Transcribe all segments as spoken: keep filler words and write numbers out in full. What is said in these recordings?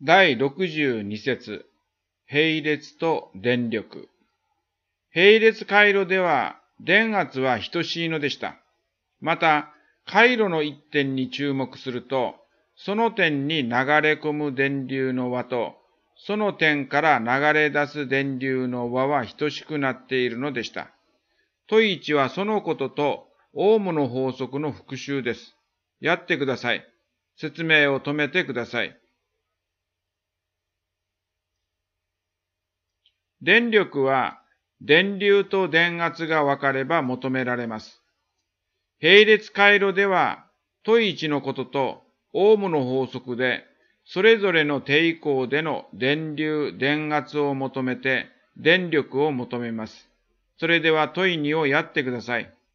だいろくじゅうに節、並列と電力。並列回路では、電圧は等しいのでした。また、回路の一点に注目すると、その点に流れ込む電流の和と、その点から流れ出す電流の和は等しくなっているのでした。問いいちはそのことと、オームの法則の復習です。やってください。説明を止めてください。電力は、電流と電圧が分かれば求められます。並列回路では、問いいちのことと、オームの法則で、それぞれの抵抗での電流、電圧を求めて、電力を求めます。それでは問いにをやってください。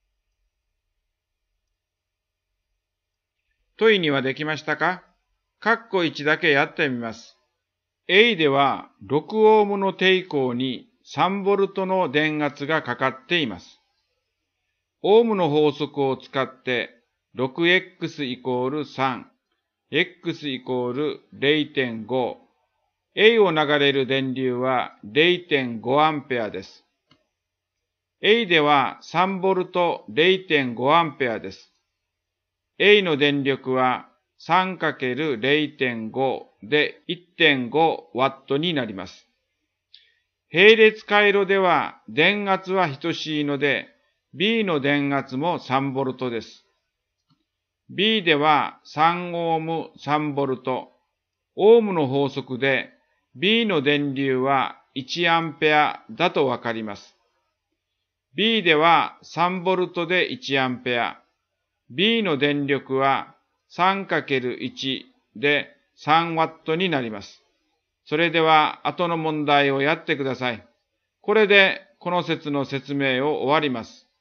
問いにはできましたか？括弧いちだけやってみます。A ではろくオームの抵抗にさんボルトの電圧がかかっています。オームの法則を使って ろくエックス イコールさん、X イコール れいてんご、A を流れる電流は れいてんご アンペアです。A ではさんボルト れいてんご アンペアです。A の電力は さんかけるれいてんご で いってんご ワットになります。並列回路では電圧は等しいので B の電圧もさんボルトです。B ではさんオームさんボルト。オームの法則で B の電流はいちアンペアだとわかります。B ではさんボルトでいちアンペア。B の電力は さんかけるいち でさんワットになります。それでは後の問題をやってください。これでこの節の説明を終わります。